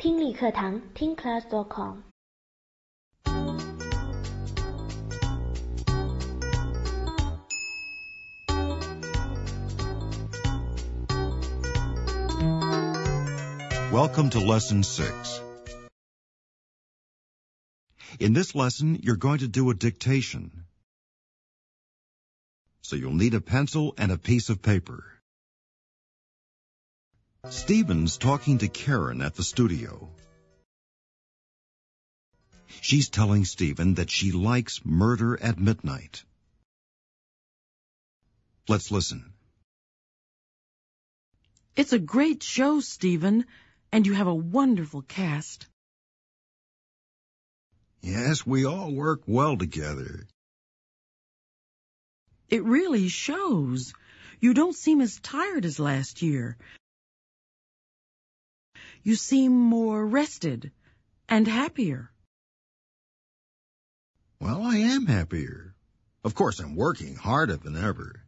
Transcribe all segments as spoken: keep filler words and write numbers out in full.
听力课堂听 class dot com。 Welcome to Lesson six. In this lesson, you're going to do a dictation. So you'll need a pencil and a piece of paper. Stephen's talking to Karen at the studio. She's telling Stephen that she likes Murder at Midnight. Let's listen. It's a great show, Stephen, and you have a wonderful cast. Yes, we all work well together. It really shows. You don't seem as tired as last year. You seem more rested and happier. Well, I am happier. Of course, I'm working harder than ever.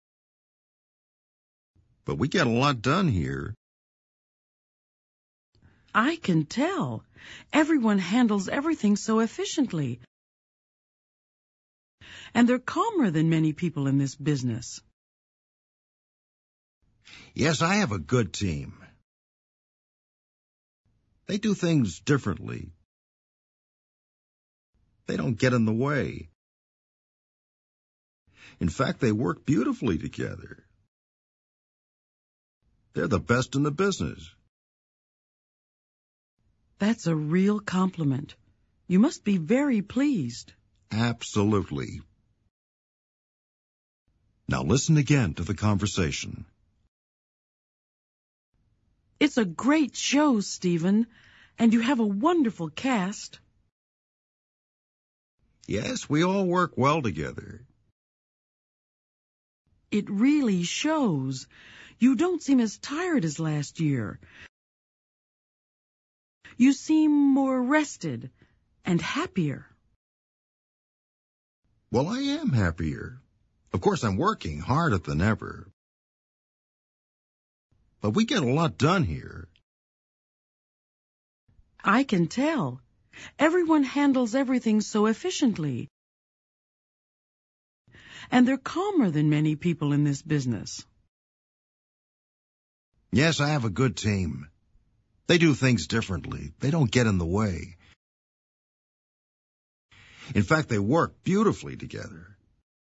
But we get a lot done here. I can tell. Everyone handles everything so efficiently. And they're calmer than many people in this business. Yes, I have a good team. They do things differently. They don't get in the way. In fact, they work beautifully together. They're the best in the business. That's a real compliment. You must be very pleased. Absolutely. Now listen again to the conversation. It's a great show, Stephen, and you have a wonderful cast. Yes, we all work well together. It really shows. You don't seem as tired as last year. You seem more rested and happier. Well, I am happier. Of course, I'm working harder than ever. But we get a lot done here. I can tell. Everyone handles everything so efficiently. And they're calmer than many people in this business. Yes, I have a good team. They do things differently. They don't get in the way. In fact, they work beautifully together.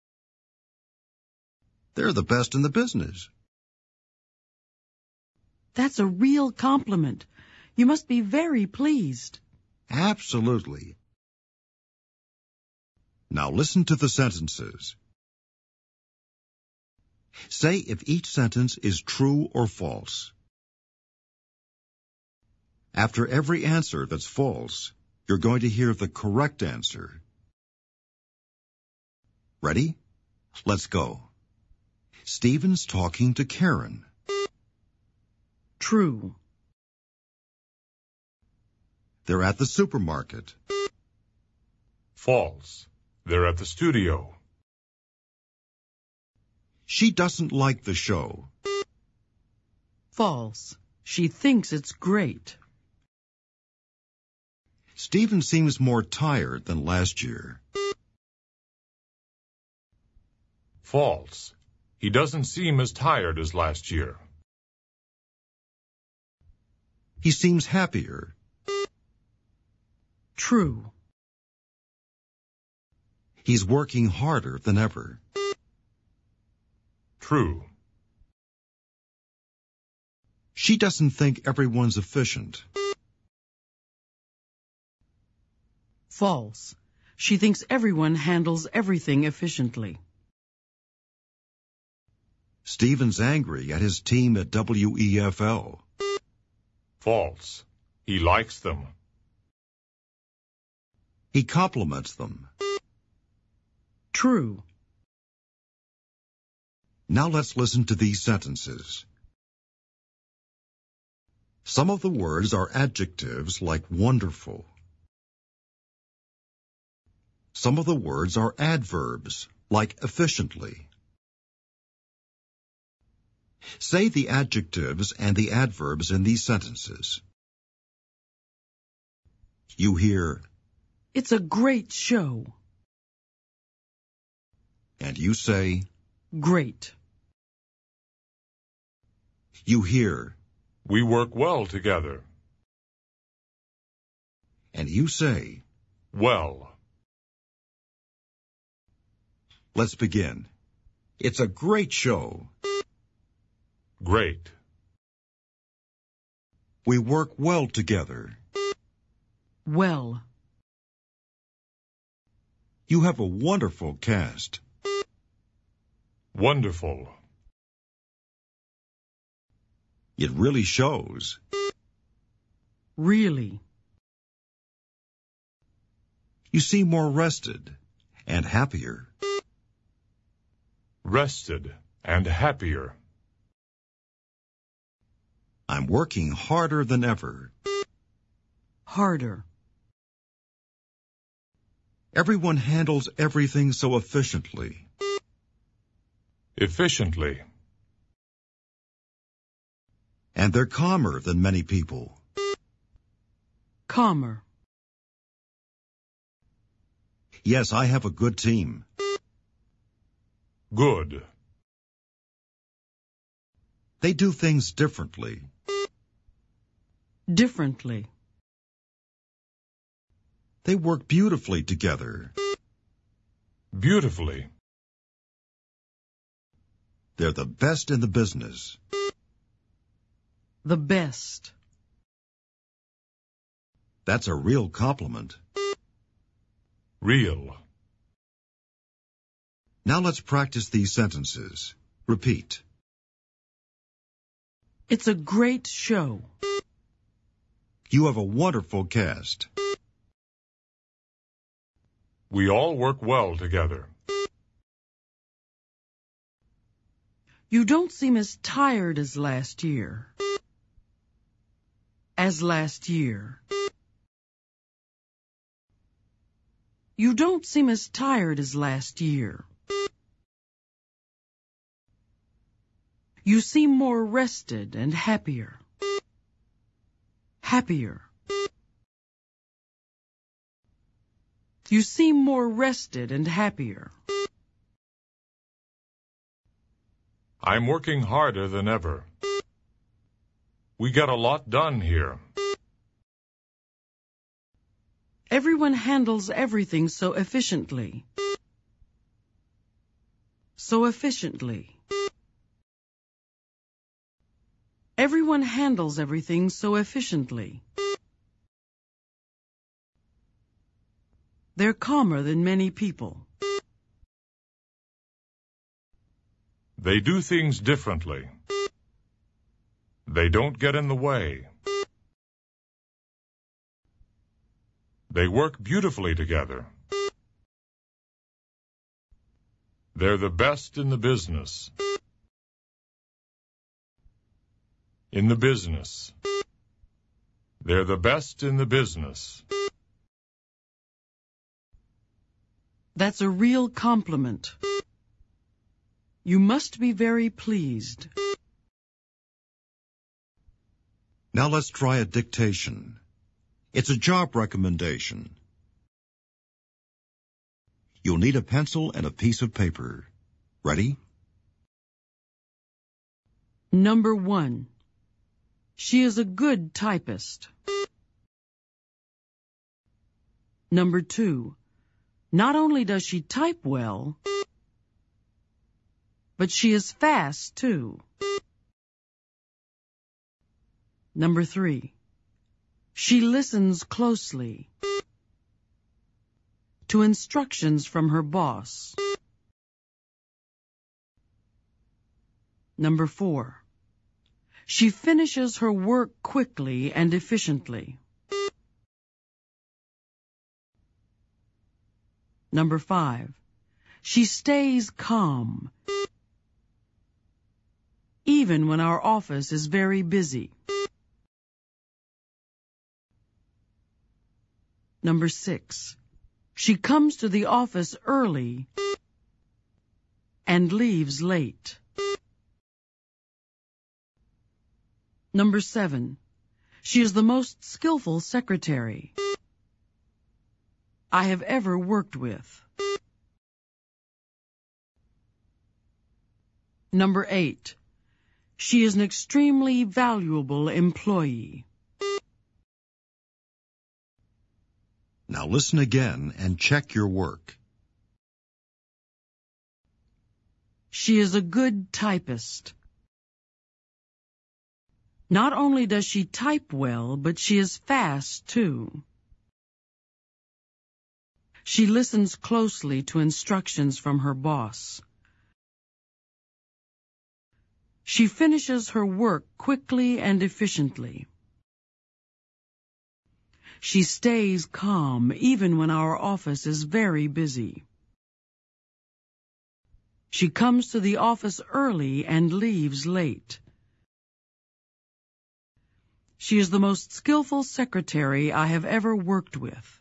They're the best in the business. That's a real compliment. You must be very pleased. Absolutely. Now listen to the sentences. Say if each sentence is true or false. After every answer that's false, you're going to hear the correct answer. Ready? Let's go. Stephen's talking to Karen. True. They're at the supermarket. False. They're at the studio. She doesn't like the show. False. She thinks it's great. Stephen seems more tired than last year. False. He doesn't seem as tired as last year. He seems happier. True. He's working harder than ever. True. She doesn't think everyone's efficient. False. She thinks everyone handles everything efficiently. Stephen's angry at his team at W E F L. False. He likes them. He compliments them. True. Now let's listen to these sentences. Some of the words are adjectives like wonderful. Some of the words are adverbs like efficiently. Say the adjectives and the adverbs in these sentences. You hear, It's a great show. and you say, Great. you hear, We work well together. and you say, Well. let's begin. It's a great show. Great. We work well together. Well. You have a wonderful cast. Wonderful. It really shows. Really. You seem more rested and happier. Rested and happier. I'm working harder than ever. Harder. Everyone handles everything so efficiently. Efficiently. And they're calmer than many people. Calmer. Yes, I have a good team. Good. They do things differently. Differently. They work beautifully together. Beautifully. They're the best in the business. The best. That's a real compliment. Real. Now let's practice these sentences. Repeat. It's a great show. You have a wonderful cast. We all work well together. You don't seem as tired as last year. As last year. You don't seem as tired as last year. You seem more rested and happier. Happier. You seem more rested and happier. I'm working harder than ever. We get a lot done here. Everyone handles everything so efficiently. So efficiently. Everyone handles everything so efficiently. They're calmer than many people. They do things differently. They don't get in the way. They work beautifully together. They're the best in the business. In the business. They're the best in the business. That's a real compliment. You must be very pleased. Now let's try a dictation. It's a job recommendation. You'll need a pencil and a piece of paper. Ready? Number one. She is a good typist. Number two. Not only does she type well, but she is fast, too. Number three. She listens closely to instructions from her boss. Number four. She finishes her work quickly and efficiently. Number five. She stays calm, even when our office is very busy. Number six. She comes to the office early and leaves late. Number seven. She is the most skillful secretary. I have ever worked with. Number eight. She is an extremely valuable employee. Now listen again and check your work. She is a good typist. Not only does she type well, but she is fast, too. She listens closely to instructions from her boss. She finishes her work quickly and efficiently. She stays calm even when our office is very busy. She comes to the office early and leaves late. She is the most skillful secretary I have ever worked with.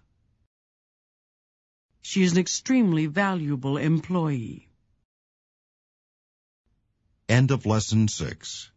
She is an extremely valuable employee. End of Lesson six.